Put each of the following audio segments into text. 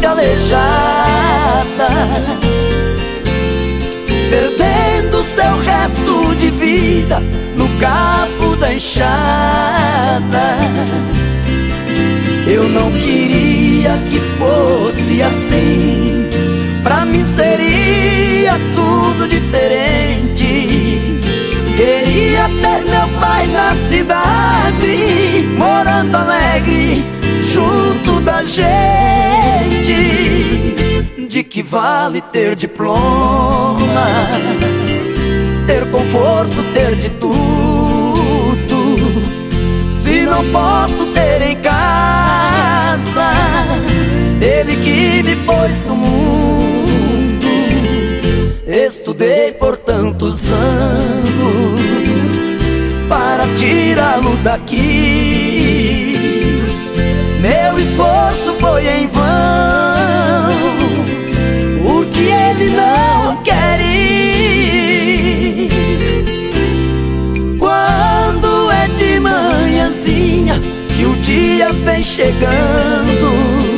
e alejadas, perdendo seu resto de vida no cabo da enxada. Eu não queria que fosse assim, pra mim seria tudo diferente. Queria ter meu pai na cidade, morando alegre junto da gente. De que vale ter diploma, ter conforto, ter de tudo, se não posso ter em casa ele que me pôs no mundo? Estudei por tantos anos para tirá-lo daqui. Meu esforço foi em vão, porque ele não quer ir. Quando é de manhãzinha que o dia vem chegando,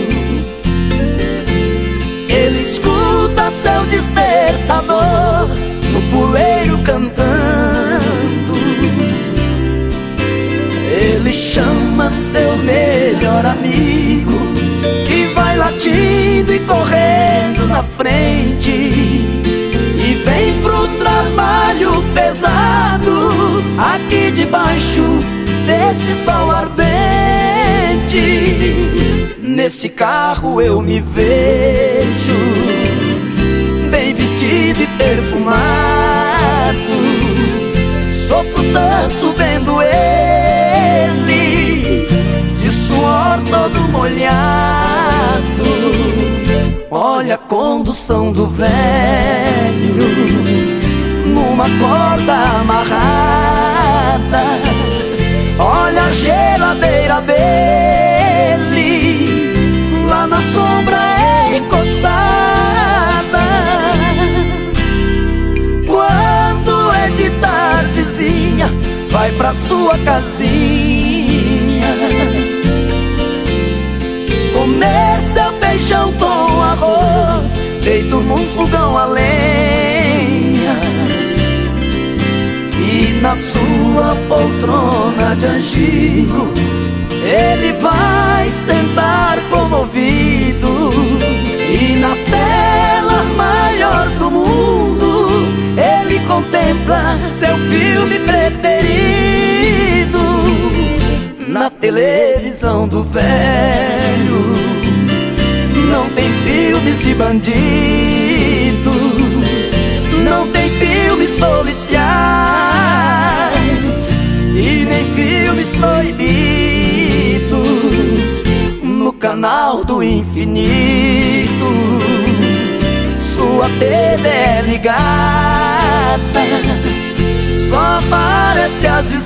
ele escuta seu despertador no puleiro cantando. Ele chama seu melhor amigo, que vai latindo e correndo na frente, e vem pro trabalho pesado aqui debaixo desse sol ardente. Nesse carro eu me vejo bem vestido e perfumado. Sofro tanto vendo ele de suor todo molhado. Olha a condução do velho numa corda amarrada. Olha a geladeira dele lá na sombra encostada. Quando é de tardezinha, vai pra sua casinha comer seu feijão com arroz, feito num fogão a lenha. E na sua poltrona de angico ele vai sentar comovido, e na tela maior do mundo ele contempla seu filme preferido. Na televisão do velho não tem filmes de bandidos, não tem filmes policiais e nem filmes proibidos. No canal do infinito sua TV é ligada, só aparece às